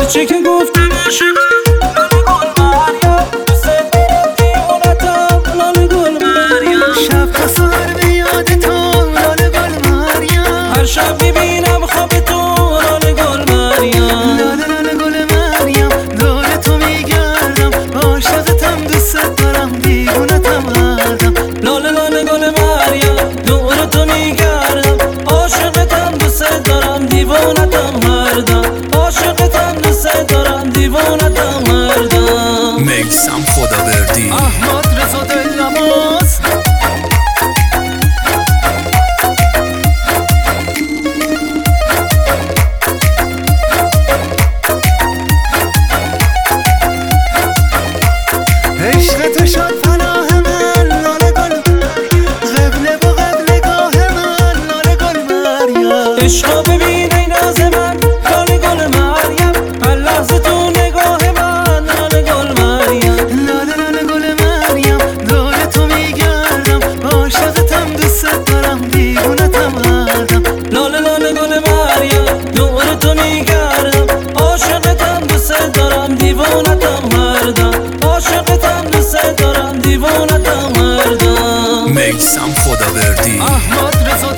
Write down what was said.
هرچی که گفتی باشه لاله گل مریم، دوست دارم دیوونتم لاله گل مریم. شب تا سهر به یاد تو لاله گل مریم، هر شب میبینم خواب تو لاله گل مریم. لاله لاله گل مریم، دور تو میگردم، عاشقتم دوست دارم دیوونتم هر دم. لاله لاله گل مریم، دور تو میگردم، عاشقتم دوست دارم دیوونتم هر دم. عاشقتم دوست دارم دیوونتم هر دم. میسم خداوردی احمد رضا دلنواز. عشق تو شد پناه من لاله گل، قبله و قبلگاه من لاله گل مریم. عشقا ببین ای ناز من لاله گل مریم، هر لحظه تو نگاه من لاله گل مریم. لاله لاله گل مریم، دور تو میگردم، عاشقتم دوست دارم دیوونتم هر دم. لاله لاله گل مریم، دور تو میگردم، عاشقتم دوست دارم دیوونتم هر دم. عاشقتم دوست دارم دیوونتم هر دم. میسم خداوردی احمد رضا